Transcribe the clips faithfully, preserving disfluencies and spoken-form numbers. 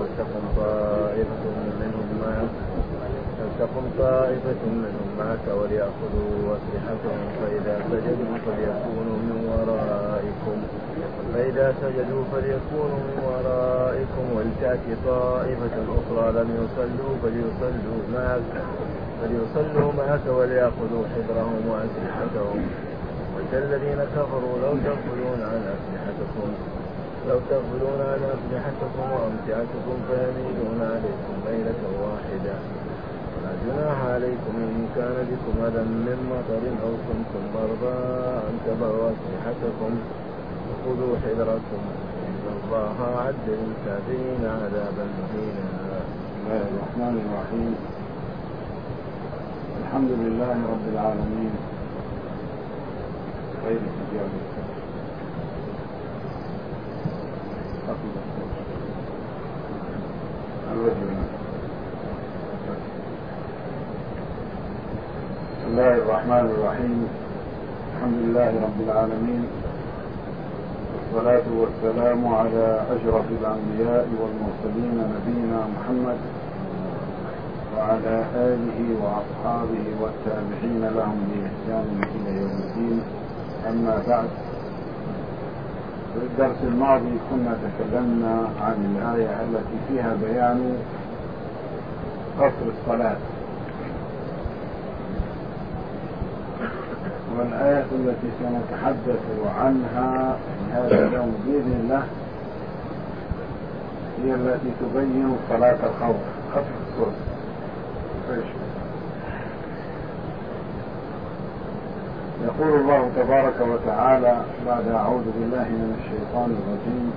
ولتكن طائفة منهم معك ولتكن طائفة منهم معك وليأخذوا أسلحتهم فإذا سجدوا فليكونوا من ورائكم فإذا سجدوا فليكونوا من ورائكم ولتأتي طائفة أخرى لم يصلوا فليصلوا معك فليصلوا معك وليأخذوا حذرهم وأسلحتهم ود الذين كفروا لو تغفلون عن أسلحتكم لو تغفلون عن أسلحتكم وأمتعتكم فيميلون عليكم ميلة واحدة ولا جناح عليكم إن كان بكم أذى من مطر أو كنتم مرضى أن تضعوا أسلحتكم وخذوا حذركم إن الله أعد للكافرين عذابا مهينا. بسم الله الرحمن الرحيم. الحمد لله رب العالمين غير الحجاب بسم الله الرحمن الرحيم. الحمد لله رب العالمين والصلاة والسلام على أشرف الأنبياء والمرسلين نبينا محمد وعلى آله وأصحابه والتابعين لهم بإحسان إلى يوم الدين. أما بعد، في الدرس الماضي كنا تكلمنا عن الآية التي فيها بيان قصر الصلاة، والآية التي سنتحدث عنها في هذا اليوم بإذن الله هي التي تبين صلاة الخوف خفف الصوت. يقول الله تبارك وتعالى بعد أعوذ بالله من الشيطان الرجيم: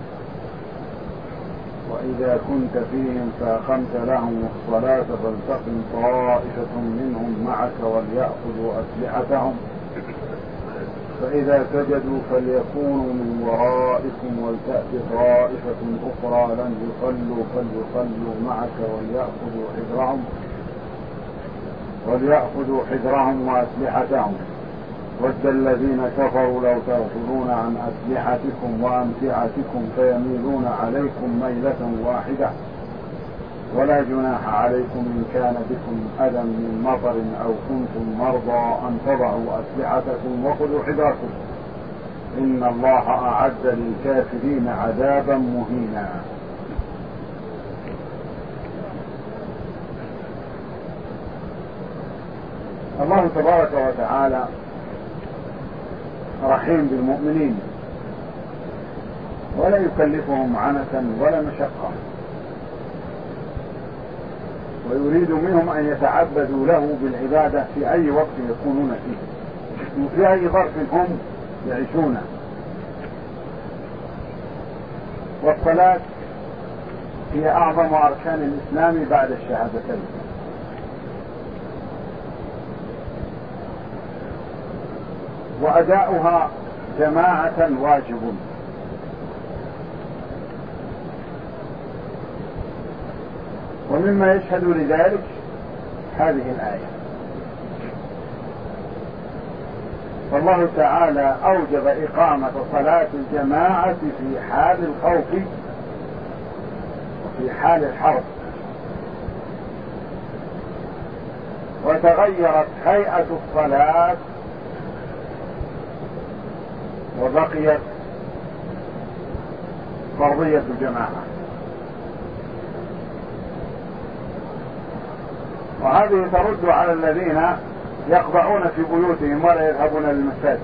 وإذا كنت فيهم فأقمت لهم الصلاة فلتقم طائفة منهم معك وليأخذوا أسلحتهم فإذا سجدوا فليكونوا من ورائكم ولتأت طائفة أخرى لم يصلوا فليصلوا معك وليأخذوا حذرهم وليأخذوا حذرهم وأسلحتهم ود الذين كفروا لو تغفلون عن أسلحتكم وأمتعتكم فيميلون عليكم ميلة واحدة ولا جناح عليكم إن كان بكم أذى من مطر أو كنتم مرضى أن تضعوا أسلحتكم وخذوا حذركم إن الله أعد للكافرين عذابا مهينا. الله تبارك وتعالى رحيم بالمؤمنين ولا يكلفهم عنة ولا مشقة، ويريد منهم أن يتعبدوا له بالعبادة في أي وقت يكونون فيه وفي أي ظرف هم يعيشونه. والصلاة هي أعظم أركان الإسلام بعد الشهادتين، وأداؤها جماعة واجب، ومما يشهد لذلك هذه الآية. فالله تعالى أوجب إقامة صلاة الجماعة في حال الخوف وفي حال الحرب، وتغيرت هيئة الصلاة وبقيت فرضية الجماعة. وهذه ترد على الذين يخضعون في بيوتهم ولا يذهبون للمساجد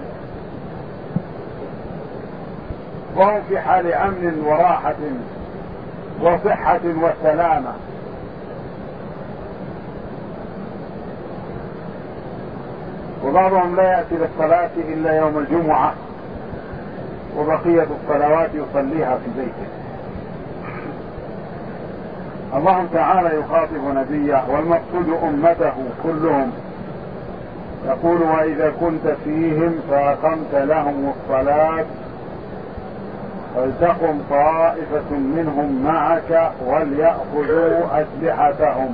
وهم في حال أمن وراحة وصحة وسلامة، وبعضهم لا يأتي للصلاة إلا يوم الجمعة وبقية الصلوات يصليها في بيته. الله تعالى يخاطب نبيه والمقصود أمته كلهم، يقول: وإذا كنت فيهم فأقمت لهم الصلاة فلتقم طائفة منهم معك وليأخذوا أسلحتهم.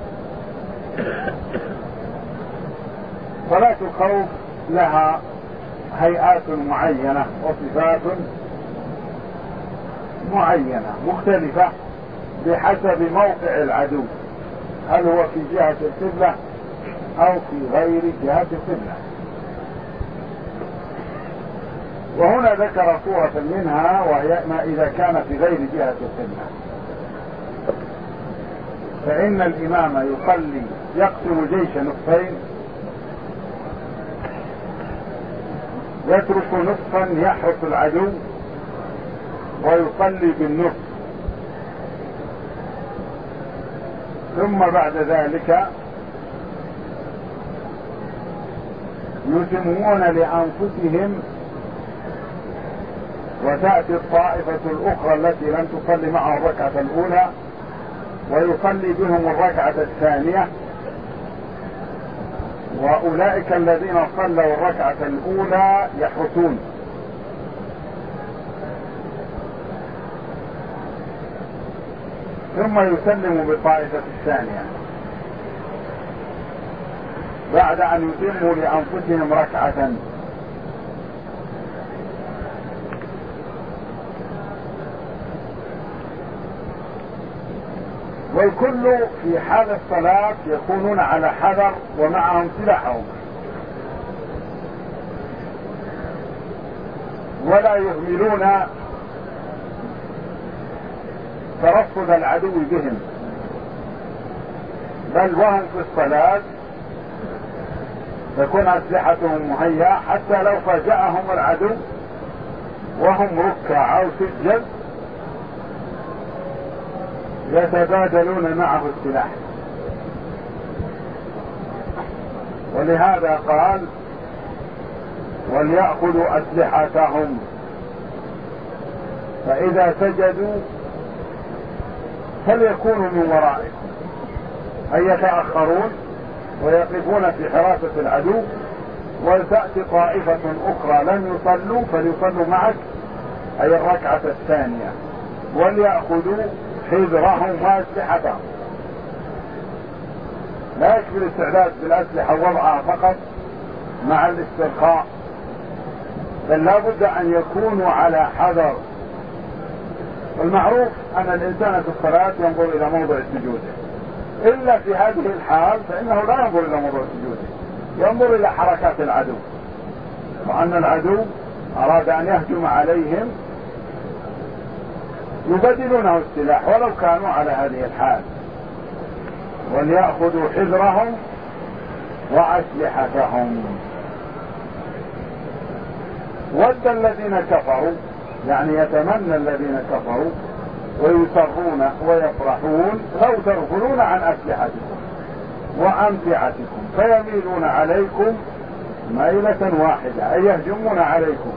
صلاة الخوف لها هيئات معينة وصفات معينة مختلفة بحسب موقع العدو، هل هو في جهة القبلة أو في غير جهة القبلة. وهنا ذكر صورة منها وهي ما إذا كان في غير جهة القبلة، فإن الإمام يصلي يقسم الجيش نصفين، يترك نصفا يحرس العدو ويصلي بالنصف، ثم بعد ذلك يتمون لأنفسهم، وتأتي الطائفة الأخرى التي لم تصلي معها الركعة الأولى ويصلي بهم الركعة الثانية، وأولئك الذين صلوا الركعة الأولى يحرسون، ثم يسلم بالطائفة الثانية بعد أن يتموا لأنفسهم ركعة. والكل في حال الصلاة يكونون على حذر ومعهم سلاحهم، ولا يهملون ترصد العدو بهم، بل وهم في الصلاة تكون أسلحتهم مهيئة حتى لو فاجأهم العدو وهم ركع أو سجد يتبادلون معه السلاح. ولهذا قال وليأخذوا أسلحتهم، فإذا سجدوا فليكونوا من ورائكم، أي يتأخرون ويقفون في حراسة العدو، ولتأتي طائفة أخرى لم يصلوا فليصلوا معك، أي الركعة الثانية، وليأخذوا حذرهم وأسلحتهم. لا يكفي الاستعداد بالأسلحة وضعها فقط مع الاسترخاء، بل لا بد أن يكونوا على حذر. والمعروف أن الإنسان في الصلاة ينظر إلى موضع سجوده، إلا في هذه الحال فإنه لا ينظر إلى موضع سجوده، ينظر إلى حركات العدو، وأن العدو أراد أن يهجم عليهم يبدلونه السلاح ولو كانوا على هذه الحال. وليأخذوا حذرهم وأسلحتهم. ود الذين كفروا، يعني يتمنى الذين كفروا ويسرون ويفرحون لو تغفلون عن أسلحتكم وأمتعتكم فيميلون عليكم ميلة واحدة، أي يهجمون عليكم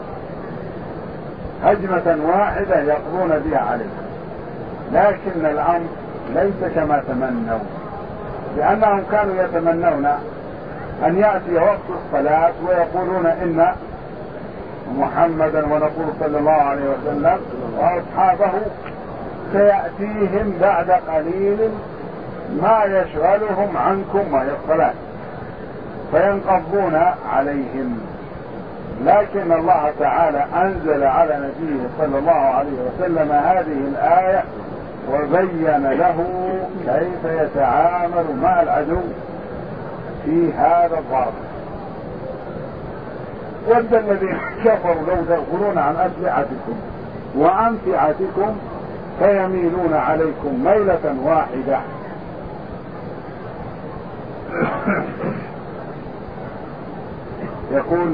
هجمة واحدة يقضون بها عليكم. لكن الأمر ليس كما تمنوا، لأنهم كانوا يتمنون أن يأتي وقت الصلاة ويقولون إن محمدا ونقول صلى الله عليه وسلم وأصحابه سيأتيهم بعد قليل ما يشغلهم عنكم وهي الصلاة فينقضون عليهم. لكن الله تعالى أنزل على نبيه صلى الله عليه وسلم هذه الآية وبين له كيف يتعامل مع العدو في هذا الضرب. ود الذين كفروا لو تغفلون عن أسلحتكم وأمتعتكم فيميلون عليكم ميلة واحدة. يقول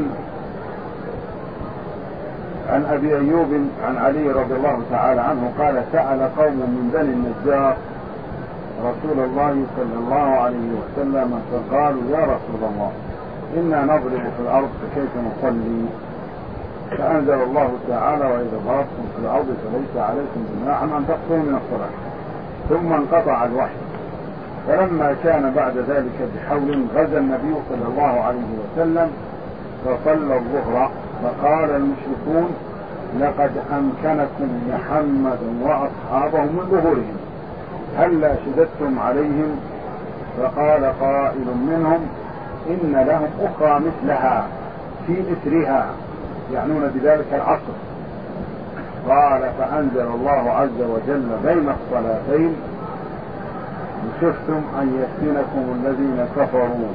عن أبي أيوب عن علي رضي الله تعالى عنه قال سأل قوم من بني النجار رسول الله صلى الله عليه وسلم فقالوا يا رسول الله إنا نضرب في الأرض فكيف نصلي؟ فأنزل الله تعالى وإذا ضربتم في الأرض فليس عليكم جناح أن تقصروا من الصلاة. ثم انقطع الوحي. فلما كان بعد ذلك بحول غزا النبي صلى الله عليه وسلم فصلى الظهر فقال المشركون لقد أمكنكم محمد وأصحابه من ظهورهم هلا شددتم عليهم؟ فقال قائل منهم إن لهم أخرى مثلها في إثرها، يعنون بذلك العصر، قال فأنزل الله عز وجل بين الصلاتين خفتم أن يفتنكم الذين كفروا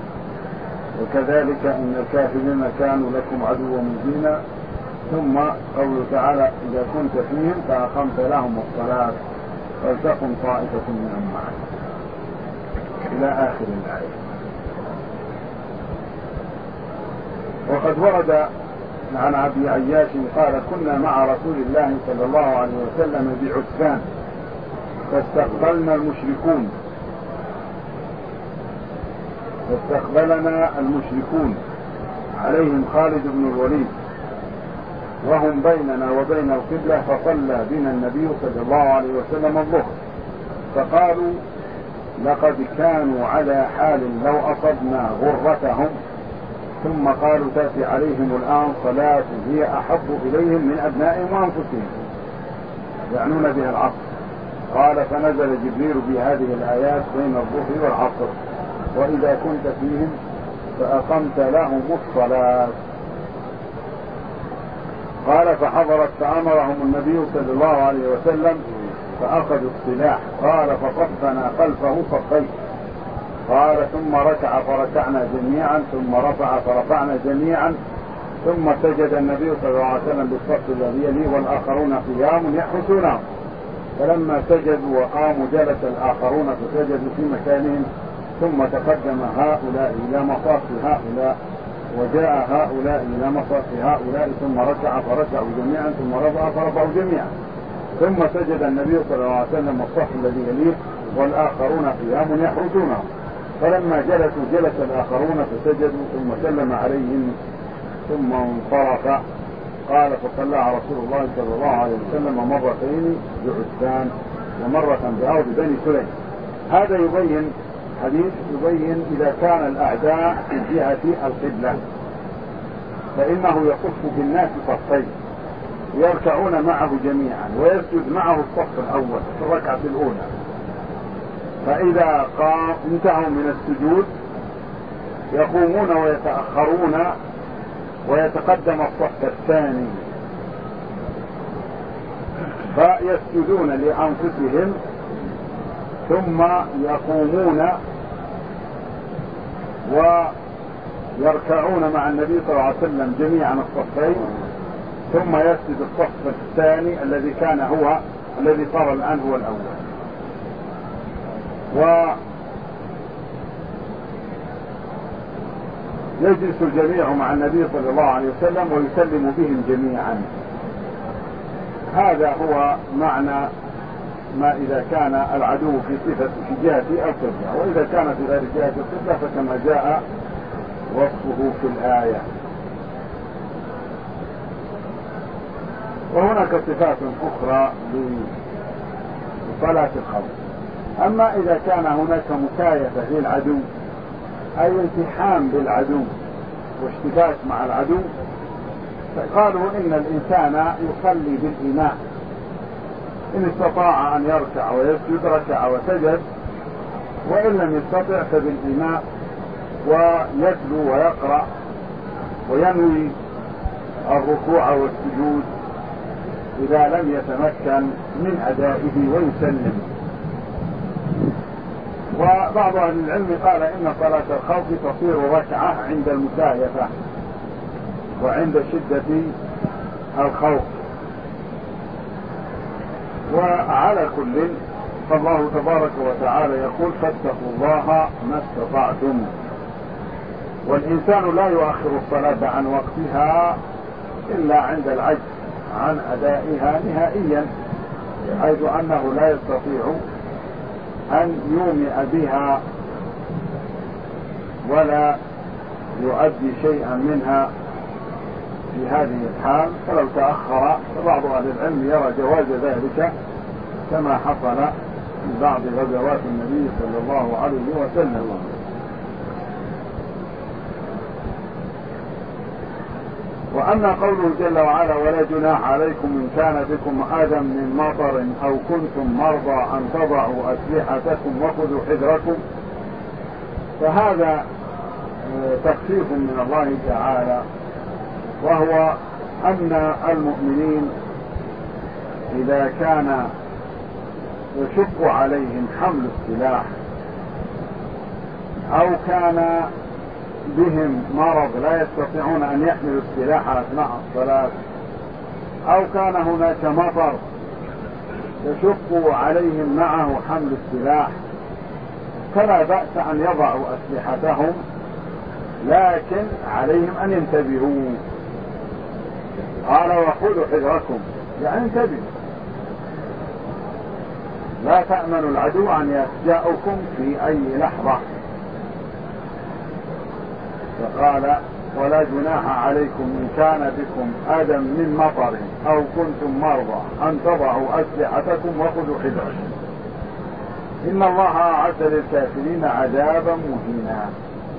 وكذلك إن الكافرين كانوا لكم عدوا مبينا. ثم قوله تعالى إذا كنت فيهم فأقمت لهم الصلاة فلتقم طائفة منهم معك إلى آخر الآية. وقد ورد عن أبي عياش قال كنا مع رسول الله صلى الله عليه وسلم بعسفان فاستقبلنا المشركون فاستقبلنا المشركون عليهم خالد بن الوليد وهم بيننا وبين القبلة فصلى بنا النبي صلى الله عليه وسلم الظهر فقالوا لقد كانوا على حال لو أصبنا غرتهم ثم قالوا تأتي عليهم الآن صلاة هي أحب إليهم من أبنائهم وأنفسهم يعنون بها العصر. قال فنزل جبريل بهذه الآيات بين الظهر والعصر وإذا كنت فيهم فأقمت لهم الصلاة. قال فحضرت فأمرهم النبي صلى الله عليه وسلم فأخذوا السلاح. قال فصفنا خلفه صفين. قال ثم ركع فركعنا جميعا ثم رفع فرفعنا جميعا ثم سجد النبي صلى الله عليه وسلم بالصف الذي يليه والآخرون قيام يحرسونه فلما سجدوا وقاموا جلس الآخرون فسجدوا في مكانهم ثم تقدم هؤلاء إلى مصاف هؤلاء وجاء هؤلاء إلى مصاف هؤلاء ثم ركع فركعوا جميعا ثم رفع فرفعوا جميعا ثم سجد النبي صلى الله عليه وسلم الصف الذي يليه والآخرون قيام يحرسونه فلما جلسوا جلس الآخرون فسجدوا ثم سلم عليهم ثم انصرف. قال فصلى رسول الله صلى الله عليه وسلم مرتين بعسفان ومرة بأرض بني سليم. هذا يبين حديث يبين إذا كان الأعداء في جهة القبلة فإنه يصف بالناس صفين يركعون معه جميعا ويسجد معه الصف الأول في الركعة الأولى فإذا قام انتهوا من السجود يقومون ويتأخرون ويتقدم الصف الثاني فيسجدون لأنفسهم ثم يقومون ويركعون مع النبي صلى الله عليه وسلم جميعا الصفين ثم يسجد الصف الثاني الذي كان هو الذي صار الآن هو الأول ويجلس الجميع مع النبي صلى الله عليه وسلم ويسلم بهم جميعا. هذا هو معنى ما إذا كان العدو في صفة في جهة القبلة وإذا كان في غير جهة القبلة فكما جاء وصفه في الآية. وهناك صفات أخرى لصلاة الخوف. أما إذا كان هناك مكايفة للعدو أي التحام بالعدو واشتباك مع العدو فقالوا إن الإنسان يصلي بالإيماء إن استطاع أن يركع ويسجد ركع وسجد وإن لم يستطع فبالإيماء ويتلو ويقرأ وينوي الركوع والسجود إذا لم يتمكن من أدائه ويسلم. وبعض أهل العلم قال إن صلاة الخوف تصير ركعة عند المكايفة وعند شدة الخوف. وعلى كل فالله تبارك وتعالى يقول فاتقوا الله ما استطعتم والإنسان لا يؤخر الصلاة عن وقتها إلا عند العجز عن أدائها نهائيا حيث أنه لا يستطيع أن يومئ بها ولا يؤدي شيئا منها في هذه الحال فلو تأخر فبعض أهل العلم يرى جواز ذلك كما حصل في بعض غزوات النبي صلى الله عليه وسلم. وأما قوله جل وعلا ولا جناح عليكم إن كان بكم أذى من مطر أو كنتم مرضى أن تضعوا أسلحتكم وخذوا حذركم فهذا تخفيف من الله تعالى وهو أن المؤمنين إذا كان يشق عليهم حمل السلاح أو كان بهم مرض لا يستطيعون أن يحملوا السلاح أثناء الصلاة، أو كان هناك مطر يشق عليهم معه حمل السلاح، فلا بأس أن يضعوا أسلحتهم، لكن عليهم أن ينتبهوا. قال وخذوا حذركم، يعني انتبهوا، لا تأمنوا العدو أن يفجأكم في أي لحظة. فقال ولا جناح عليكم إن كان بكم أذى من مطر أو كنتم مرضى أن تضعوا أسلحتكم وخذوا حذركم إن الله أعد للكافرين عذابا مهينا.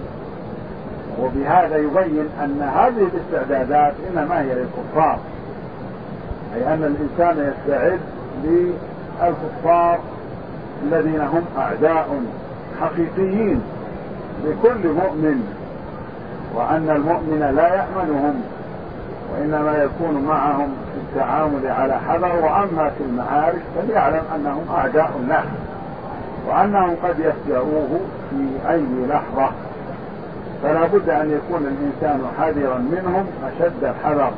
وبهذا يبين أن هذه الاستعدادات إنما هي للكفار، أي أن الإنسان يستعد للكفار الذين هم أعداء حقيقيين لكل مؤمن، وأن المؤمن لا يأمنهم وإنما يكون معهم في التعامل على حذر، وأما في المعارك فليعلم أنهم أعداء له وأنهم قد يفجأوه في أي لحظة، فلا بد أن يكون الإنسان حذرا منهم أشد الحذر،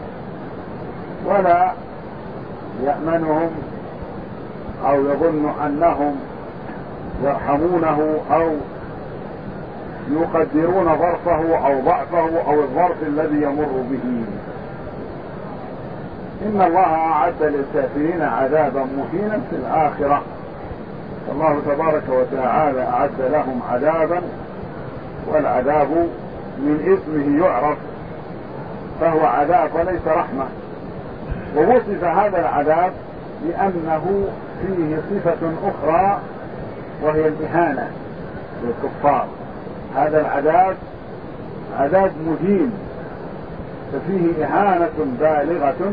ولا يأمنهم أو يظن أنهم يرحمونه أو يقدرون ظرفه أو ضعفه أو الظرف الذي يمر به. إن الله أعد للكافرين عذابا مهينا في الآخرة، الله تبارك وتعالى أعد لهم عذابا، والعذاب من اسمه يعرف، فهو عذاب وليس رحمة. ووصف هذا العذاب لأنه فيه صفة أخرى وهي الإهانة للكفار. هذا العذاب عذاب مهين، ففيه إهانة بالغة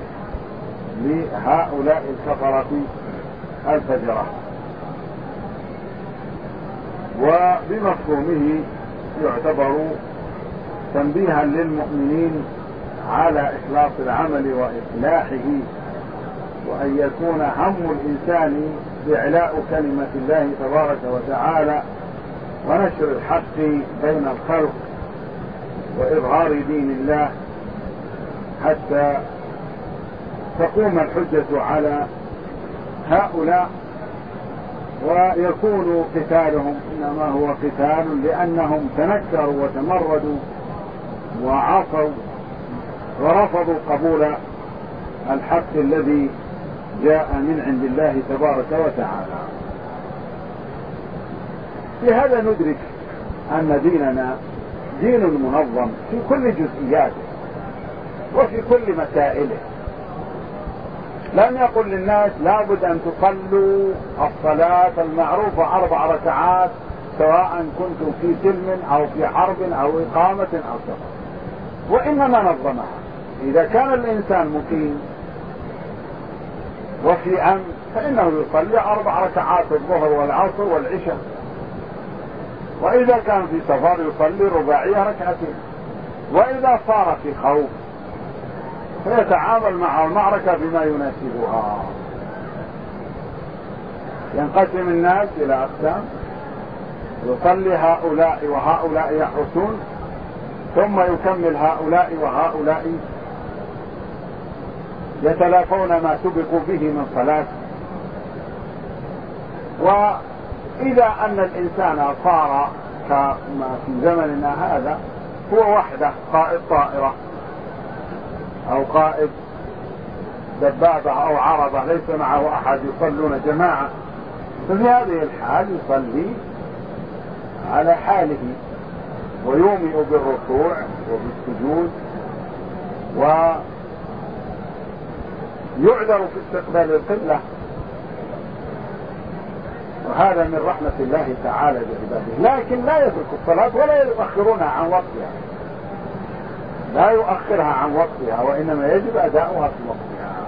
لهؤلاء الكفرة الفجرة. وبمفهومه يعتبر تنبيها للمؤمنين على إخلاص العمل وإصلاحه، وأن يكون هم الإنسان إعلاء كلمة الله تبارك وتعالى ونشر الحق بين الخلق وإظهار دين الله حتى تقوم الحجة على هؤلاء، ويكون قتالهم إنما هو قتال لأنهم تنكروا وتمردوا وعصوا ورفضوا قبول الحق الذي جاء من عند الله تبارك وتعالى. في هذا ندرك أن ديننا دين منظم في كل جزئياته وفي كل مسائله. لم يقل للناس لابد أن تصلوا الصلاة المعروفة أربع ركعات سواء كنتم في سلم أو في حرب أو إقامة أو سفر، وإنما نظمها. إذا كان الإنسان مقيم وفي أمن فإنه يصلي أربع ركعات الظهر والعصر والعشاء، وإذا كان في سفر يصلي رباعية ركعتين، وإذا صار في خوف فيتعامل مع المعركة بما يناسبها. ينقسم الناس إلى أقسام، يصلي هؤلاء وهؤلاء يحرسون، ثم يكمل هؤلاء وهؤلاء يتلافون ما سبقوا به من صلاة. وإذا أن الإنسان صار كما في زمننا هذا هو وحده قائد طائرة أو قائد دبابة أو عربة ليس معه أحد يصلون جماعة، ففي هذه الحال يصلي على حاله ويومئ بالركوع وبالسجود، ويعذر في استقبال القبلة، وهذا من رحمة الله تعالى بعباده. لكن لا يترك الصلاة ولا يؤخرونها عن وقتها، لا يؤخرها عن وقتها، وإنما يجب أداؤها في وقتها.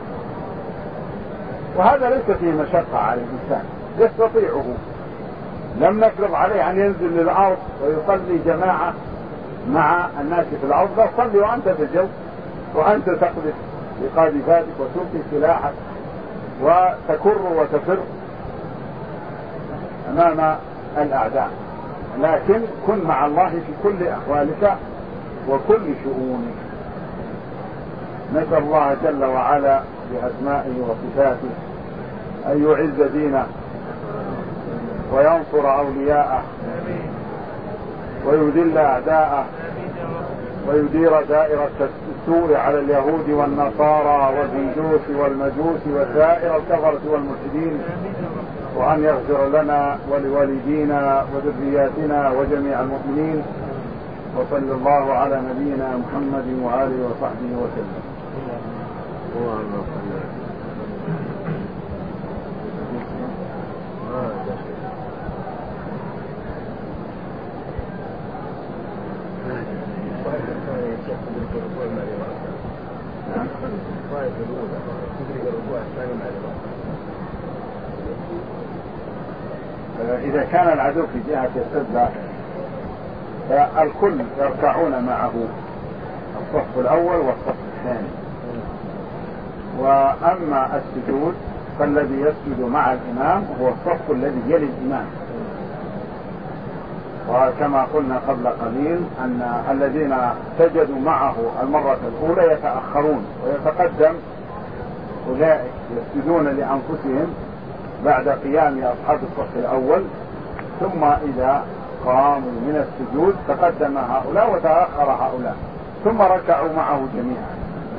وهذا ليس فيه مشقة على الإنسان، يستطيعه. لم نفرض عليه أن ينزل للأرض ويصلي جماعة مع الناس في الأرض، لا، صلي وأنت في الجو وأنت تقذف بقاذفاتك وتلقي سلاحك وتكر وتفر أمام الأعداء، لكن كن مع الله في كل أحوالك وكل شؤونك. نسأل الله جل وعلا بأسمائه وصفاته أن يعز دينه وينصر أولياءه ويذل أعداءه ويدير دائرة السوء على اليهود والنصارى والهندوس والمجوس وسائر الكفرة والملحدين، وأن يغفر لنا ولوالدينا وذرياتنا وجميع المؤمنين. وصلى الله على نبينا محمد وآله وصحبه وسلم. إذا كان العدو في جهة السد فالكل يركعون معه، الصف الأول والصف الثاني. وأما السجود فالذي يسجد مع الإمام هو الصف الذي يلي الإمام. وكما قلنا قبل قليل أن الذين سجدوا معه المرة الأولى يتأخرون ويتقدم أولئك يسجدون لأنفسهم بعد قيام أصحاب الصف الأول، ثم إذا قاموا من السجود تقدم هؤلاء وتأخر هؤلاء، ثم ركعوا معه جميعا.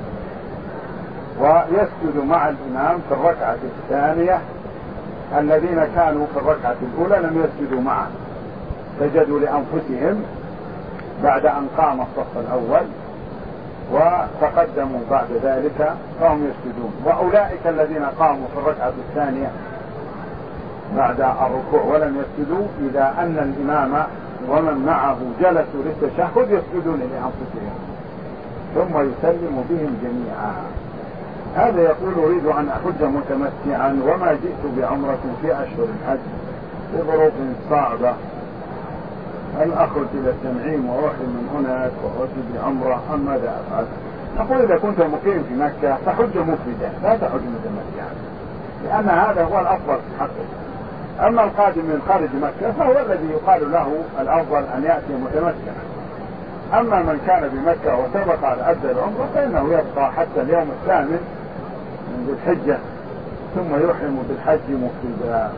ويسجد مع الإمام في الركعة الثانية الذين كانوا في الركعة الأولى لم يسجدوا معه، سجدوا لأنفسهم بعد أن قام الصف الأول وتقدموا بعد ذلك فهم يسجدون. وأولئك الذين قاموا في الركعة الثانية بعد الركوع ولم يسجدوا إذا أن الإمام ومن معه جلسوا للتشهد يسجدون لأنفسهم ثم يسلم بهم جميعا. هذا يقول: أريد أن أحج متمتعا وما جئت بعمرة في أشهر الحج بظروف صعبة، هل أخرج إلى التنعيم وأحرم من هناك وأتي بعمرة أم ماذا أفعل؟ نقول: إذا كنت مقيم في مكة فحج مفردا لا تحج متمتعا، لأن هذا هو الأفضل في حقه. أما القادم من خارج مكة فهو الذي يقال له الأفضل أن يأتي متمتعا. أما من كان بمكة وسبق على أدى العمرة فإنه يبقى حتى اليوم الثامن من ذي الحجة ثم يحرم بالحج مفردا.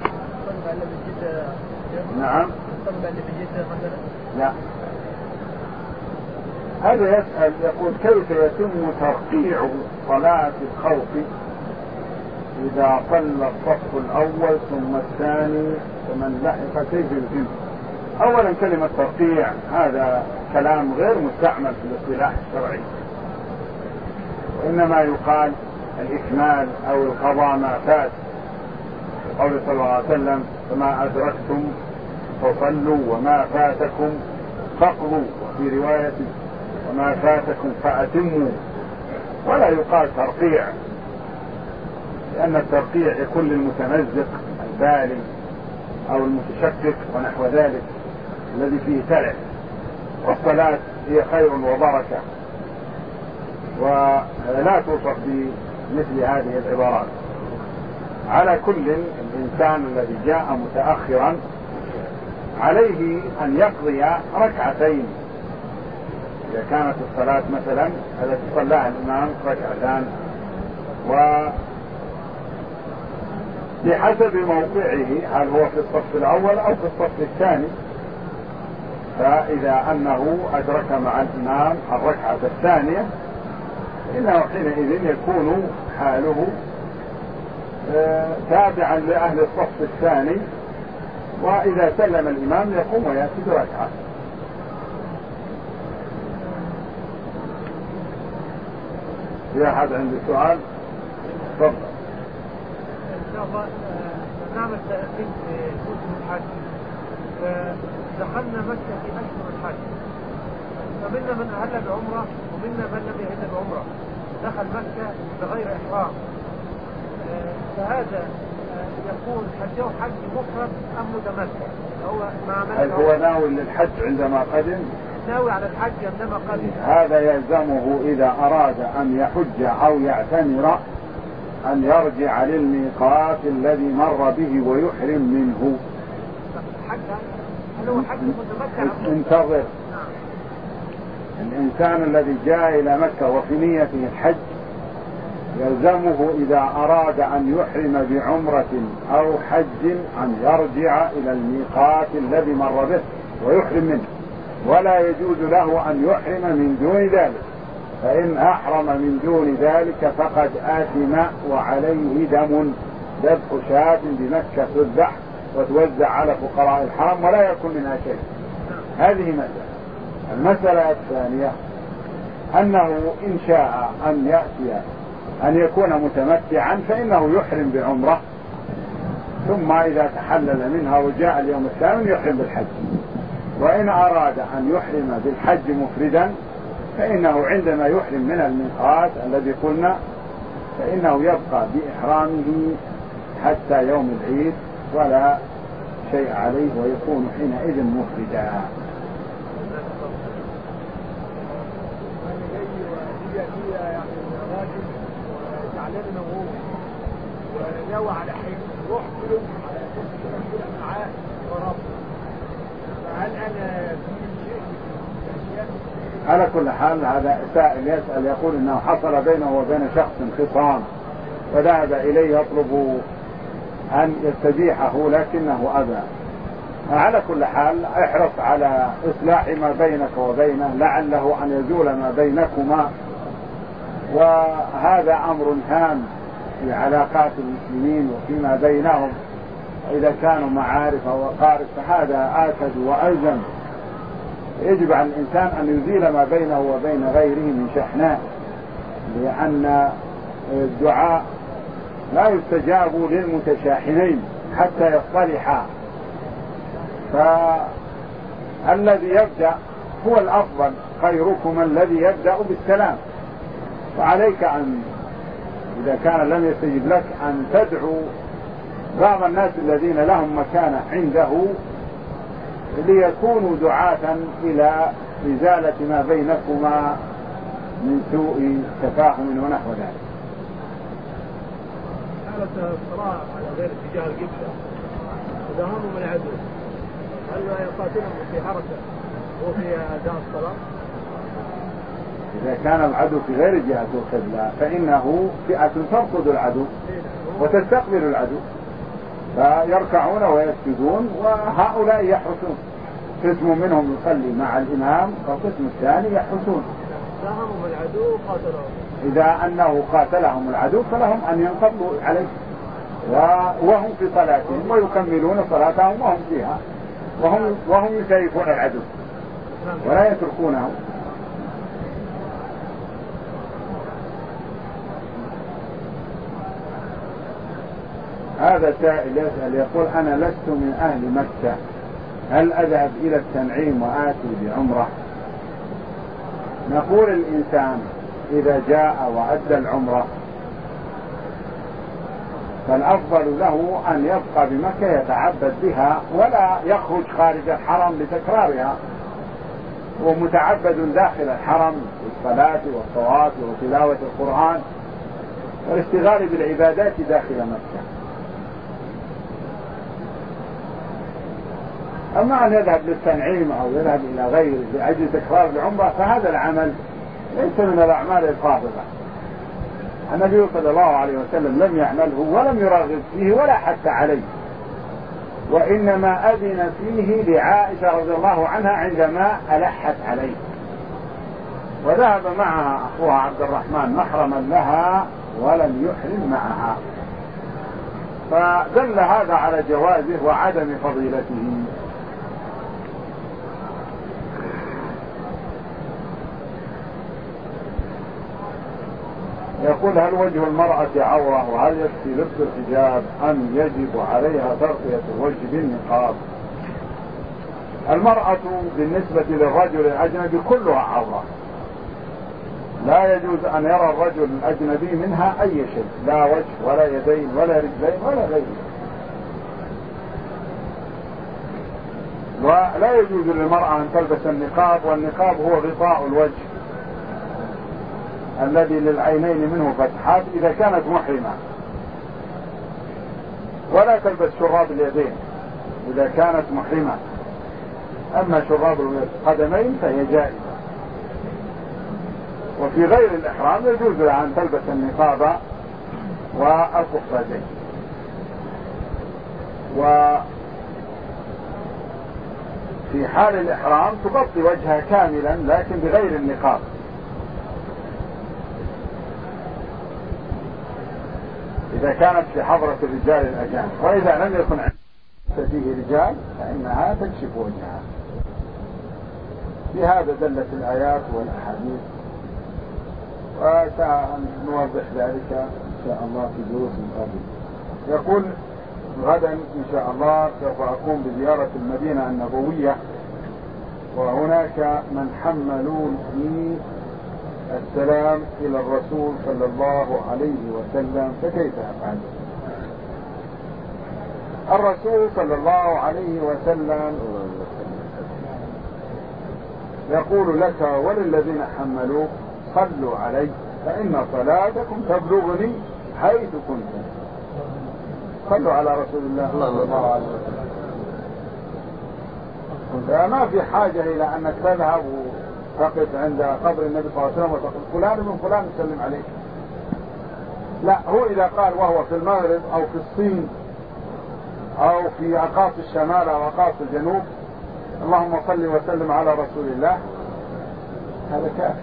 نعم. لا، هذا يسأل يقول: كيف يتم ترقيع صلاة الخوف إذا صلى الصف الأول ثم الثاني فمن لحق كيف يتم؟ أولا كلمة ترقيع هذا كلام غير مستعمل في الاصطلاح الشرعي، وإنما يقال الإكمال أو القضاء ما فات، قوله صلى الله عليه وسلم: فما أدركتم فصلوا وما فاتكم فاقضوا، وفي رواية وما فاتكم فأتموا. ولا يقال ترقيع، لأن الترقيع يكون للمتمزق البالي أو المتشكك ونحو ذلك الذي فيه تلف، والصلاة هي خير وبركة ولا توصف بمثل هذه العبارات. على كل الإنسان الذي جاء متأخرا عليه أن يقضي ركعتين إذا كانت الصلاة مثلا التي صلاها الإمام ركعتان، وبحسب موقعه هل هو في الصف الأول أو في الصف الثاني. فإذا أنه أدرك مع الإمام الركعة الثانية إنه حينئذ يكون حاله تابعا لأهل الصف الثاني، وإذا سلم الإمام يقوم ويأتي بركعة. في أحد عنده سؤال؟ تفضل. نعمل تأكيد موسم الحج، فدخلنا مكة في أشهر الحج، فمنا من أهل بعمرة ومنا من لم يهل بعمرة، دخل مكة بغير إحرام، فهذا يكون حجه حج مفرد أم متمتع؟ هو هل هو ناوي للحج عندما قدم؟ ناوي على الحج عندما قدم. هذا يلزمه إذا أراد أن يحج أو يعتمر أن يرجع للميقات الذي مر به ويحرم منه. انتظر. الإنسان الذي جاء إلى مكة وفي نيته الحج يلزمه إذا أراد أن يحرم بعمرة أو حج أن يرجع إلى الميقات الذي مر به ويحرم منه، ولا يجوز له أن يحرم من دون ذلك، فإن أحرم من دون ذلك فقد آثم وعليه دم، ذبح شاة بمكة تذبح وتوزع على فقراء الحرم ولا يكون منها شيء. هذه مسألة. المسألة الثانية أنه إن شاء أن يأتي أن يكون متمتعا فإنه يحرم بعمرة، ثم إذا تحلل منها وجاء اليوم الثامن يحرم بالحج. وإن أراد أن يحرم بالحج مفردا فإنه عندما يحرم من الميقات الذي قلنا فإنه يبقى بإحرامه حتى يوم العيد ولا شيء عليه ويكون حينئذ مفردا. ونوى على حين روح كله على اساس معاه ورب، فهل انا في شيء؟ على كل حال هذا سائل يسأل يقول انه حصل بينه وبين شخص خصام وذهب اليه يطلب ان يستبيحه لكنه ابى. على كل حال احرص على اصلاح ما بينك وبينه لعله ان يزول ما بينكما، وهذا امر هام في علاقات المسلمين وفيما بينهم. إذا كانوا معارف أو أقارب فهذا آكد وألزم. يجب على الإنسان أن يزيل ما بينه وبين غيره من شحناء، لأن الدعاء لا يستجاب للمتشاحنين حتى يصطلحا، فالذي يبدأ هو الأفضل، خيركم الذي يبدأ بالسلام. فعليك أن إذا كان لم يستجب لك أن تدعو بعض الناس الذين لهم مكانة عنده ليكونوا دعاة إلى إزالة ما بينكما من سوء تفاهم ونحو ذلك. حالة الصراع على غير اتجاه القبلة إذا هم من العدو هل يقاتلهم في حركة وفي أداء الصلاة؟ إذا كان العدو في غير جهة القبلة فإنه فئة ترصد العدو وتستقبل العدو فيركعون ويسجدون وهؤلاء يحرسون، قسم منهم يصلي مع الإمام والقسم الثاني يحرسون. ساهموا العدو قاتلهم، إذا أنه قاتلهم العدو فلهم أن ينقضوا عليه وهم في صلاتهم ويكملون صلاتهم وهم فيها وهم, وهم يسيفون العدو ولا يتركونه. هذا سائل يسأل يقول أنا لست من أهل مكة، هل أذهب إلى التنعيم وآتي بعمرة؟ نقول الإنسان إذا جاء وأدى العمرة فالأفضل له أن يبقى بمكة يتعبد بها ولا يخرج خارج الحرم لتكرارها، هو متعبد داخل الحرم بالصلاة والطواف وتلاوة القرآن والاشتغال بالعبادات داخل مكة. أما أن يذهب للتنعيم أو يذهب إلى غيره لأجل تكرار العمرة فهذا العمل ليس من الأعمال الفاضلة. النبي صلى الله عليه وسلم لم يعمله ولم يرغب فيه ولا حتى عليه، وإنما أذن فيه لعائشة رضي الله عنها عندما ألحت عليه، وذهب معها أخوها عبد الرحمن محرما لها ولم يحرم معها، فدل هذا على جوازه وعدم فضيلته. يقول هل وجه المرأة عورة وهل يكفي لبس الحجاب أم يجب عليها تغطية الوجه بالنقاب؟ المرأة بالنسبة للرجل الأجنبي كلها عورة، لا يجوز أن يرى الرجل الأجنبي منها أي شيء، لا وجه ولا يدين ولا رجلين ولا غيره. ولا يجوز للمرأة أن تلبس النقاب، والنقاب هو غطاء الوجه الذي للعينين منه فتحات إذا كانت محرمة، ولا تلبس شراب اليدين إذا كانت محرمة. أما شراب القدمين فهي جائزة. وفي غير الإحرام يجوز لها أن تلبس النقاب والقفازين. وفي حال الإحرام تغطي وجهها كاملا لكن بغير النقاب. إذا كانت في حضرة الرجال الأجانب، وإذا لم يكن فيه رجال فإنها تكشف وجهها. بهذا دلت الآيات والأحاديث، وسنوضح ذلك إن شاء الله في دروس قادمة. يقول غدا إن شاء الله سوف أقوم بزيارة المدينة النبوية، وهناك من حملوني السلام إلى الرسول صلى الله عليه وسلم، فكيف أفعل؟ الرسول صلى الله عليه وسلم يقول لك وللذين حملوه صلوا عليه فإن صلاتكم تبلغني حيث كنتم. صلوا على رسول الله صلى الله عليه وسلم. فما في حاجة إلى أنك تذهب وتقف عند قبر النبي صلى الله عليه وسلم وتقول فلان من فلان يسلم عليك. لا، هو إذا قال وهو في المغرب أو في الصين أو في أقاصي الشمال أو أقاصي الجنوب اللهم صل وسلم على رسول الله، هذا كافي.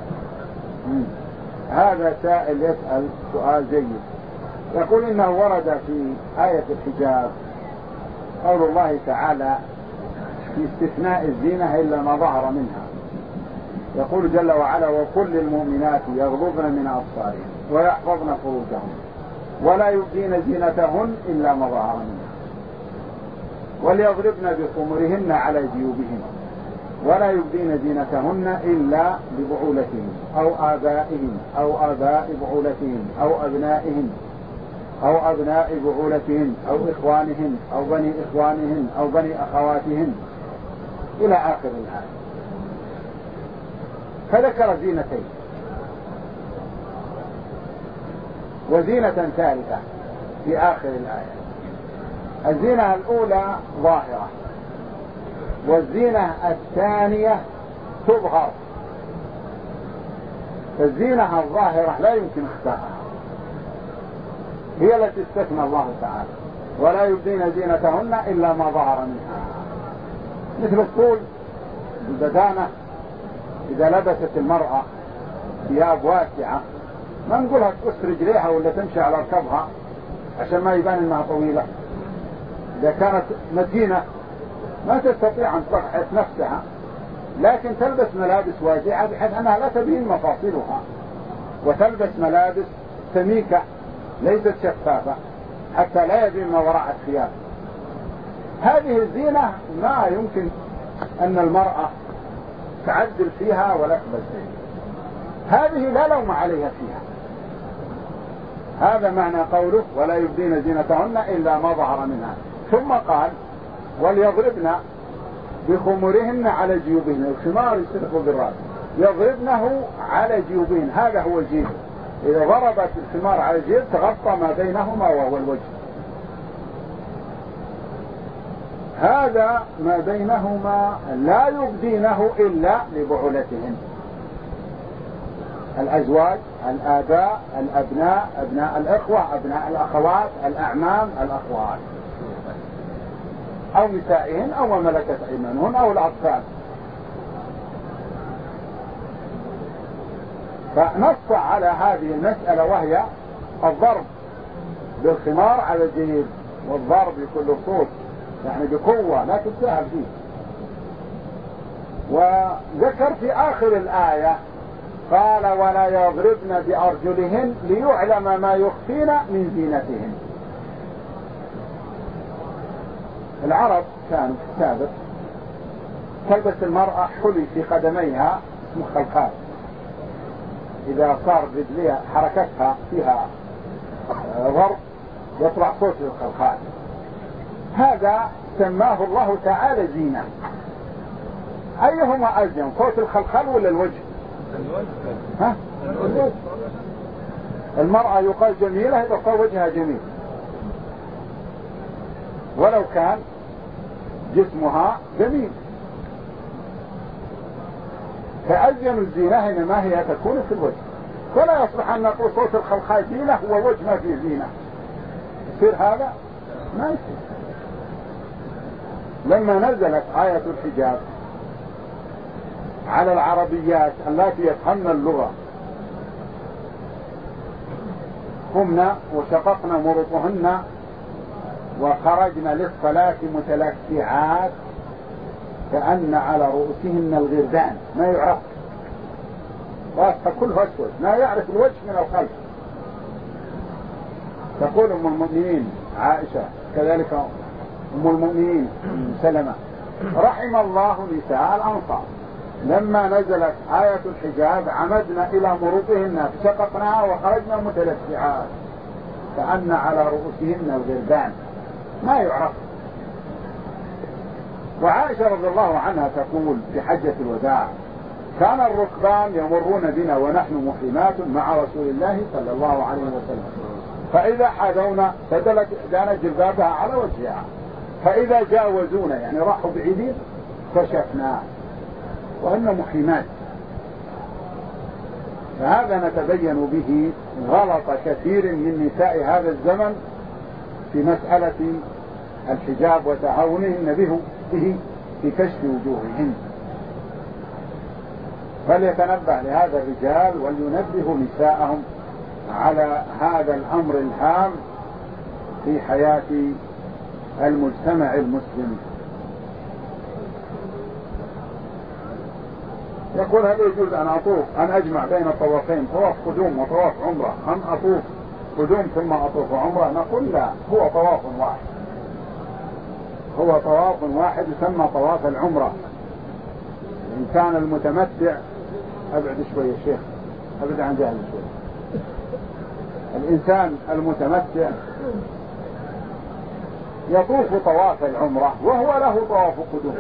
هذا سائل يسأل سؤال جيد، يقول إنه ورد في آية الحجاب قول الله تعالى في استثناء الزينة إلا ما ظهر منها. يقول جل وعلا وكل المؤمنات يغضضن من أبصارهن ويحفظن فروجهن ولا يبدين زينتهن إلا ما ظهر منها وليضربن بخمرهن على جيوبهن ولا يبدين زينتهن إلا لبعولتهن أو آبائهن أو آباء بعولتهن أو أبنائهن أو أبناء بعولتهن أو إخوانهن أو بني إخوانهن أو بني أخواتهن إلى آخر الآية. فذكر زينتين وزينة ثالثة في آخر الآية. الزينة الأولى ظاهرة والزينة الثانية تظهر. الزينة الظاهرة لا يمكن اخفاءها، هي التي استثنى الله تعالى ولا يبدين زينتهن إلا ما ظهر منها، مثل الطول البدانة. إذا لبست المرأة ثياب واسعة ما نقولها تقص رجليها ولا تمشي على ركبها عشان ما يبان انها طويلة. إذا كانت متينة ما تستطيع أن تضحك نفسها، لكن تلبس ملابس واسعة بحيث أنها لا تبين مفاصلها، وتلبس ملابس سميكة ليست شفافة حتى لا يبين ما وراء الثياب. هذه الزينة ما يمكن أن المرأة تعدل فيها ولا تبدل فيها، هذه لا لوم عليها فيها. هذا معنى قوله ولا يبدين زينتهن إلا ما ظهر منها. ثم قال وليضربن بخمرهن على جيوبهن. الخمار يستلق بالرأس، يضربنه على جيوبهن، هذا هو الجيب. إذا ضربت الخمار على الجيب تغطى ما بينهما وهو الوجه، هذا ما بينهما لا يبدينه إلا لبعولتهن، الأزواج، الآباء، الأبناء، أبناء الإخوة، أبناء الأخوات، الأعمام، الأخوات، أو نسائهن أو ما ملكت أيمانهن أو الأطفال. فنص على هذه المسألة وهي الضرب بالخمار على الجيب، والضرب بكل صوت يعني بقوة لا تتساهل فيه. وذكر في آخر الآية قال ولا يضربن بأرجلهن ليعلم ما يخفين من زينتهن. العرب كانوا في السابق تلبس المرأة حلي في قدميها اسمه خلخال، إذا صار رجليها حركتها فيها ضرب يطلع صوت الخلخال، هذا سماه الله تعالى زينة. أيهما أزين، صوت الخلخال ولا الوجه؟ ها؟ الوجه. المرأة يقال جميلة إذا صار وجهها جميل، ولو كان جسمها جميل. فأزين الزينة إنما هي تكون في الوجه، ولا يصلح أن نقول صوت الخلقاء زينة ووجه ما فيه زينة، يصير هذا ما يصير. لما نزلت آية الحجاب على العربيات التي يفهمن اللغة قمنا وشققنا مرطهن وخرجنا للصلاة متلكعات كأن على رؤوسهن الغردان، ما يعرف راسها كله أسود، ما يعرف الوجه من الخلف. تقول أم المؤمنين عائشة كذلك أم المؤمنين سلمة رحم الله نساء الأنصار لما نزلت آية الحجاب عمدنا إلى مروطهن فشققناها وخرجنا متلكعات كأن على رؤوسهن الغردان، ما يعرف. وعائشة رضي الله عنها تقول في حجة الوداع كان الركبان يمرون بنا ونحن محرمات مع رسول الله صلى الله عليه وسلم، فإذا حاذونا سدلت إحدانا جلبابها على وجهها، فإذا جاوزونا يعني راحوا بعيدين كشفنا وهن محرمات. فهذا نتبين به غلط كثير من نساء هذا الزمن في مسألة الحجاب وتعاونهن به به في كشف وجوههن. فليتنبه لهذا الرجال ولينبهوا نساءهم على هذا الأمر الهام في حياة المجتمع المسلم. يقول هل يجوز أن أطوف أن أجمع بين الطوافين طواف قدوم وطواف عمرة أم أطوف قدوم ثم أطوف عمرة؟ نقول لا، هو طواف واحد، هو طواف واحد يسمى طواف العمرة. الإنسان المتمتع أبعد شوية شيخ أبعد عن جهل شوية. الإنسان المتمتع يطوف طواف العمرة وهو له طواف قدوم،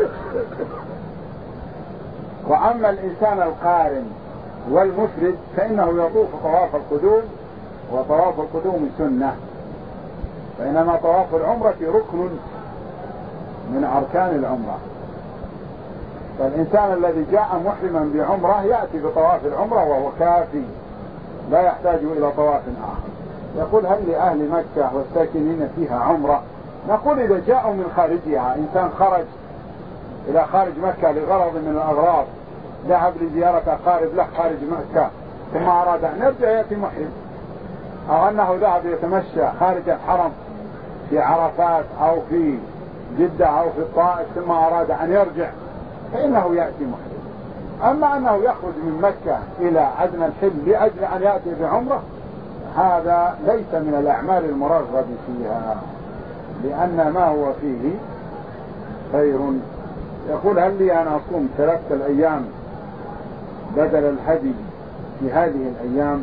وأما الإنسان القارن والمفرد فإنه يطوف طواف القدوم، وطواف القدوم سنة، بينما طواف العمرة ركن من أركان العمرة. فالإنسان الذي جاء محرما بعمرة يأتي بطواف العمرة وهو كافي لا يحتاج إلى طواف آخر. يقول هل لأهل مكة والساكنين فيها عمرة؟ نقول إذا جاءوا من خارجها، إنسان خرج إلى خارج مكة لغرض من الأغراض، ذهب لزيارة أقارب له خارج مكة ثم أراد أن يرجع يأتي محرم، أو أنه ذهب يتمشى خارج الحرم في عرفات أو في جدة أو في الطائف ثم أراد أن يرجع فإنه يأتي محرم. أما أنه يخرج من مكة إلى أدنى الحل لأجل أن يأتي بعمرة هذا ليس من الأعمال المرغب فيها، لأن ما هو فيه خير. يقول هل لي أن أصوم ثلاثة الأيام بدل الهدي في هذه الأيام؟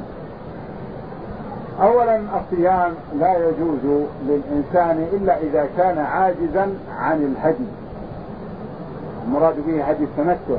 أولا الصيام لا يجوز للإنسان إلا إذا كان عاجزا عن الهدي، المراد به هدي التمتع،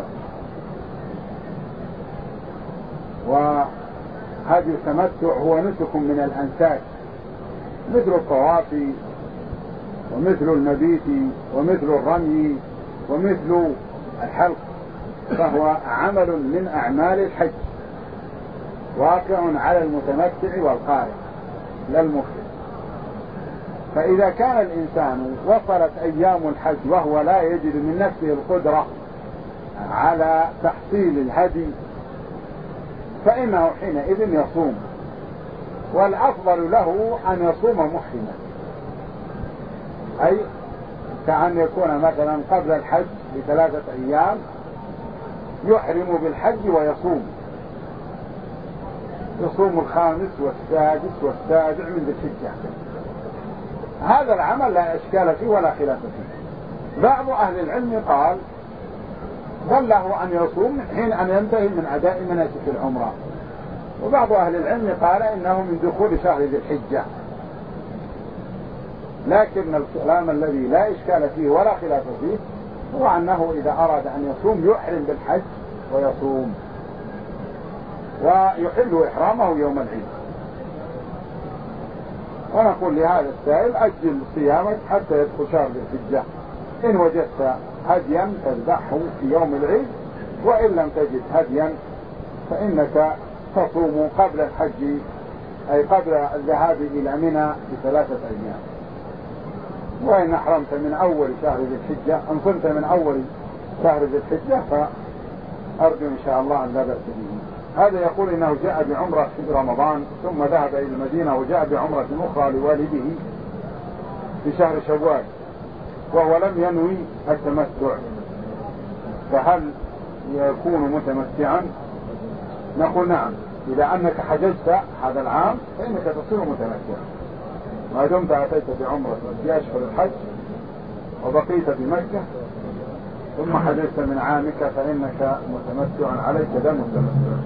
وهدي التمتع هو نسك من الأنساك مثل الطواف ومثل المبيت ومثل الرمي ومثل الحلق، فهو عمل من أعمال الحج واقع على المتمتع والقارئ لا المفرد. فإذا كان الإنسان وصلت أيام الحج وهو لا يجد من نفسه القدرة على تحصيل الهدي فإنه حينئذ يصوم، والأفضل له أن يصوم محرما، أي كأن يكون مثلا قبل الحج بثلاثة أيام يحرم بالحج ويصوم، يصوم الخامس والسادس والسابع من ذي الحجة. هذا العمل لا إشكال فيه ولا خلاف فيه. بعض أهل العلم قال بل له أن يصوم حين أن ينتهي من أداء مناسك العمرة، وبعض أهل العلم قال إنه من دخول شهر ذي الحجة. لكن الكلام الذي لا إشكال فيه ولا خلاف فيه هو أنه إذا أراد أن يصوم يحرم بالحج ويصوم، ويحل إحرامه يوم العيد. ونقول لهذا السائل أجل صيامك حتى يدخل شهر ذي الحجة. إن وجدت هديا فاذبحه في يوم العيد، وإن لم تجد هديا فإنك تصوم قبل الحج، أي قبل الذهاب إلى منى بثلاثة أيام. وإن أحرمت من أول شهر ذي الحجة، إن صمت من أول شهر ذي الحجة فأرجو إن شاء الله أن لا بأس به. هذا يقول إنه جاء بعمرة في رمضان ثم ذهب إلى المدينة وجاء بعمرة أخرى لوالده في شهر شوال وهو لم ينوي التمتع، فهل يكون متمتعا؟ نقول نعم، إذا أنك حججت هذا العام فإنك تصير متمتعا ما دمت أتيت بعمرة في أشهر الحج وبقيت بمكة ثم حججت من عامك فإنك متمتع، عليك دم متمتع.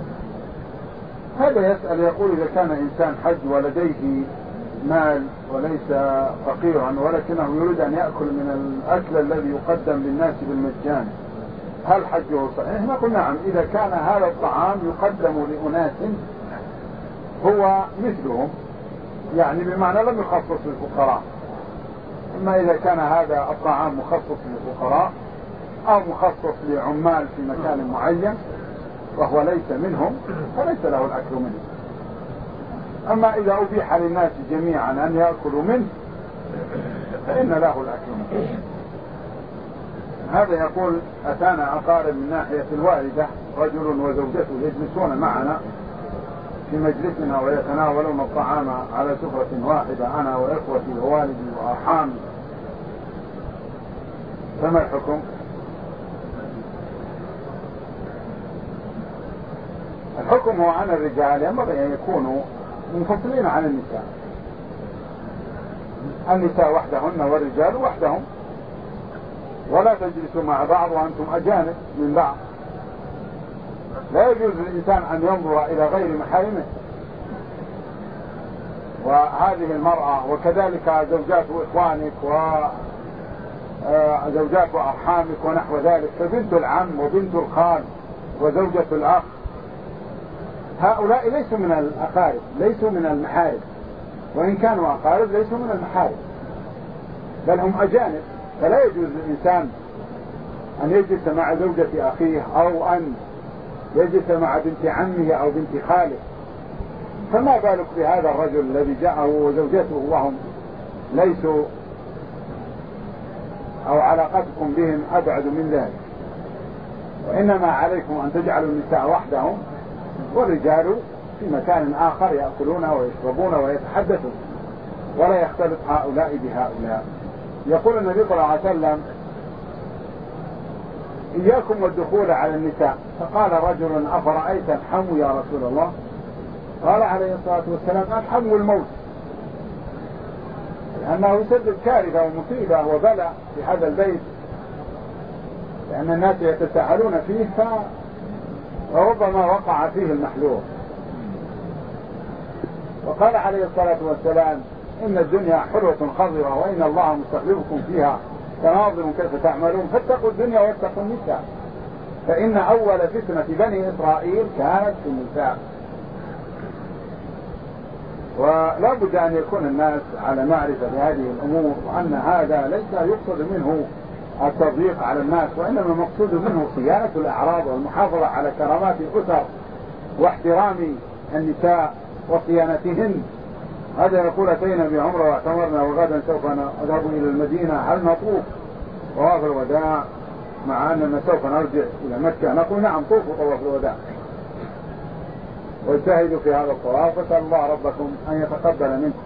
هذا يسأل يقول إذا كان إنسان حج ولديه مال وليس فقيرا ولكنه يريد أن يأكل من الأكل الذي يقدم للناس بالمجان، هل حجه صحيح؟ نقول نعم، إذا كان هذا الطعام يقدم لأناس هو مثلهم، يعني بمعنى لم يخصص للفقراء. أما إذا كان هذا الطعام مخصص للفقراء أو مخصص لعمال في مكان معين وهو ليس منهم فليس له الأكل منه. أما إذا أبيح للناس جميعا أن يأكلوا منه فإن له الأكل منه. هذا يقول أتانا أقارب من ناحية الوالدة، رجل وزوجته يجلسون معنا في مجلسنا ويتناولون الطعام على سفرة واحدة أنا وإخوتي ووالدي وأرحامي، فما الحكم؟ الحكم هو عن الرجال ينبغي أن يكونوا منفصلين عن النساء، النساء وحدهن والرجال وحدهم، ولا تجلسوا مع بعض وأنتم أجانب من بعض. لا يجوز للإنسان أن ينظر إلى غير محارمه، وهذه المرأة وكذلك زوجات إخوانك وزوجات أرحامك ونحو ذلك، فبنت العم وبنت الخال وزوجة الأخ هؤلاء ليسوا من الأقارب، ليسوا من المحارم، وإن كانوا أقارب ليسوا من المحارم بل هم أجانب. فلا يجوز للإنسان أن يجلس مع زوجة أخيه أو أن يجلس مع بنت عمه أو بنت خاله، فما بالك بهذا الرجل الذي جاءه وزوجته وهم ليسوا أو علاقتكم بهم أبعد من ذلك. وإنما عليكم أن تجعلوا النساء وحدهم والرجال في مكان آخر يأكلون ويشربون ويتحدثون، ولا يختلط هؤلاء بهؤلاء. يقول النبي صلى الله عليه وسلم إياكم والدخول على النساء، فقال رجل أفرأيت الحم يا رسول الله؟ قال عليه الصلاة والسلام الحم الموت، لأنه يسبب كارثة ومصيبة وبلاء في هذا البيت، لأن الناس يتساءلون فيه فربما وقع فيه المحلول. وقال عليه الصلاة والسلام إن الدنيا حلوة خضرة وإن الله مستخلفكم فيها فناظر كيف تعملون، فاتقوا الدنيا واتقوا النساء، فإن أول فتنة بني إسرائيل كانت في النساء. ولا بد أن يكون الناس على معرفة بهذه الأمور، وأن هذا ليس يقصد منه التضييق على الناس، وإنما المقصود منه صيانة الأعراض والمحافظة على كرامات الأسر واحترام النساء وصيانتهن. هذا يقول أتينا بعمرة واعتمرنا وغدا سوف نذهب إلى المدينة، هل نطوف طواف الوداع مع أننا سوف نرجع إلى مكة؟ نقول نعم طوفوا طواف الوداع واجتهدوا في هذا الطواف واسأل الله ربكم أن يتقبل منكم،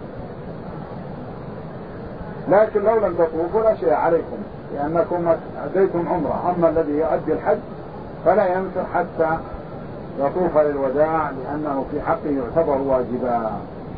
لكن لو لم تطوفوا لا شيء عليكم لأنكم أديتم عمرة. أما الذي يؤدي الحج فلا يمكن حتى يطوف للوداع لأنه في حقه يعتبر واجبا.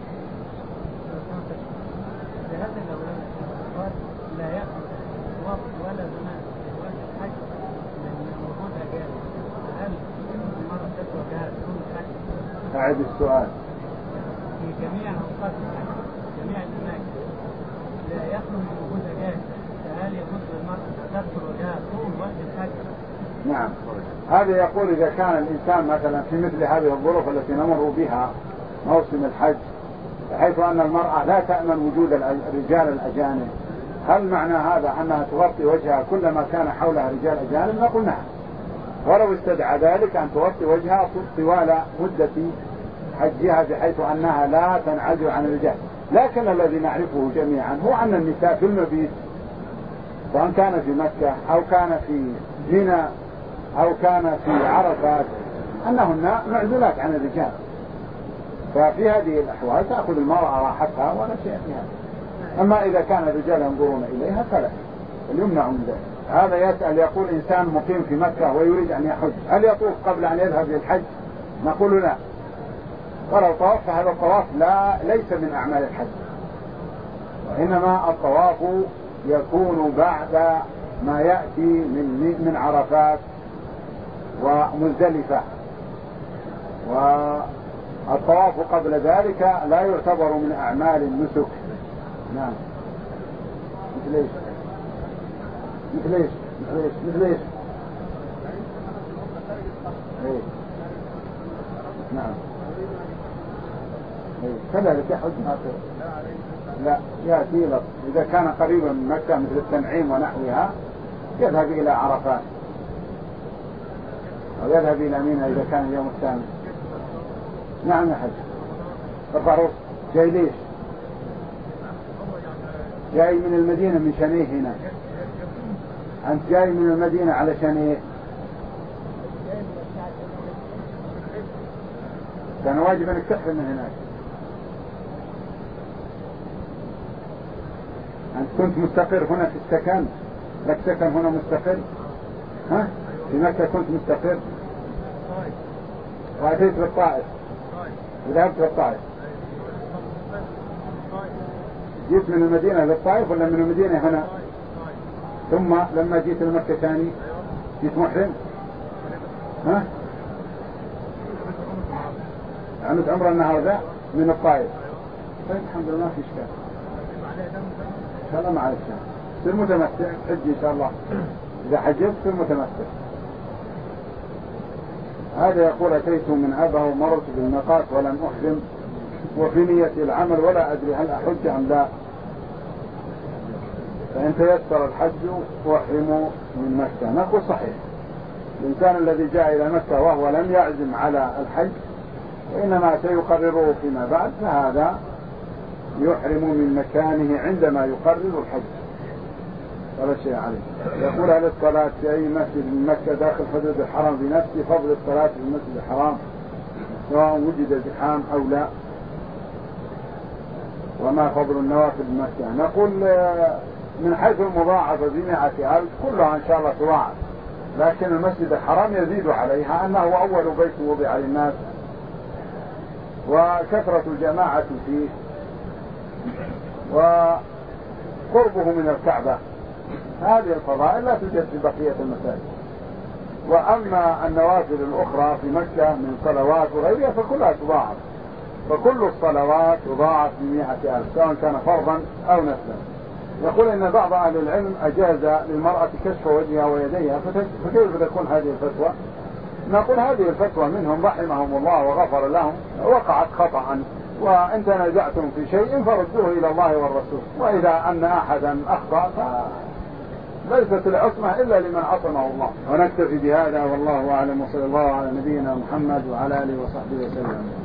لا يأخذ وقت ولا زمان في وقت الحج لأن وجود أجانب، هل المرة تسوى بها بدون الحج؟ أعد السؤال. في جميع أوقات الحج جميع الأماكن لا يخلو من وجود أجانب، فهل يجوز للمرأة تدخل وجهها طول وقت الحج؟ نعم، هذا يقول إذا كان الإنسان مثلا في مثل هذه الظروف التي نمر بها موسم الحج بحيث أن المرأة لا تأمن وجود الرجال الأجانب. هل معنى هذا أنها تغطي وجهها كلما كان حولها رجال أجانب؟ نقول نعم، ولو استدعى ذلك أن تغطي وجهها طوال مدة حجها بحيث أنها لا تنعزل عن الرجال. لكن الذي نعرفه جميعا هو أن النساء في المبيت، وأن كان في مكة أو كان في منى أو كان في عرفات، أنهن معزولات عن الرجال. ففي هذه الأحوال تأخذ المرأة راحتها ولا شيء فيها. أما إذا كان الرجال ينظرون إليها فلا، يمنع من ذلك. هذا يسأل يقول إنسان مقيم في مكة ويريد أن يحج، هل يطوف قبل أن يذهب للحج؟ نقول لا، ولو طواف فهذا الطواف لا ليس من أعمال الحج، وإنما الطواف يكون بعد ما يأتي من من عرفات ومزدلفة، والطواف قبل ذلك لا يعتبر من أعمال النسك. نعم. مثل ايش؟ مثل ايش؟ مثل ايش؟ مثل ايش؟ ايه. نعم. ايه. كذلك يحج هكذا. لا، يأتي لك إذا كان قريبا من مكة مثل التنعيم ونحوها يذهب إلى عرفات أو يذهب إلى منى إذا كان اليوم الثاني. نعم يا حج. الفاروق جاي ليش؟ جاي من المدينة من شنيه هنا. أنت جاي من المدينة على شنيه. كان واجب أنك تحرم من هناك. أنت كنت مستقر هنا في السكن، لك سكن هنا مستقر. ها؟ في مكة كنت مستقر وأتيت بالطائف وذهبت بالطائف. جيت من المدينة للطائف ولا من المدينة هنا؟ ثم لما جيت لمكة ثاني جيت محرم. ها؟ عملت عمره النهارده من الطائف. طيب الحمد لله ما في إشكال. إن شاء الله ما عليك شيء. تصير متمتع حج إن شاء الله. إذا حجبت تصير متمتع. هذا يقول أتيت من أبها ومرت بالميقات ولم أحرم وفي نية العمل ولا أدري هل أحج أم لا، فإن تيسر الحج أحرم من مكة. نقول صحيح، الإنسان الذي جاء إلى مكة وهو لم يعزم على الحج وإنما سيقرره فيما بعد فهذا يحرم من مكانه عندما يقرر الحج ولا شيء عليه. يقول هل الصلاة في أي مسجد من مكة داخل حدود الحرم بنفس فضل الصلاة في المسجد الحرام سواء وجد زحام أو لا، وما فضل النوافل بمكة؟ نقول من حيث المضاعفة بمئة ألف كلها إن شاء الله تضاعف، لكن المسجد الحرام يزيد عليها أنه أول بيت وضع للناس وكثرة الجماعة فيه وقربه من الكعبة. هذه الفضائل لا توجد في بقية المساجد. وأما النوافل الأخرى في مكة من صلوات وغيرها فكلها تضاعف، فكل الصلوات تضاعف بمئة ألف سواء كان فرضا أو نفلا. يقول إن بعض أهل العلم أجاز للمرأة كشف وجهها ويديها، فكيف تكون هذه الفتوى؟ نقول هذه الفتوى منهم رحمهم الله وغفر لهم وقعت خطأ، وإن تنازعتم في شيء فردوه إلى الله والرسول، وإذا أن أحدا أخطأ فليست العصمة إلا لمن عصمه الله. ونكتفي بهذا والله أعلم، وصلى الله على نبينا محمد وعلى آله وصحبه وسلم.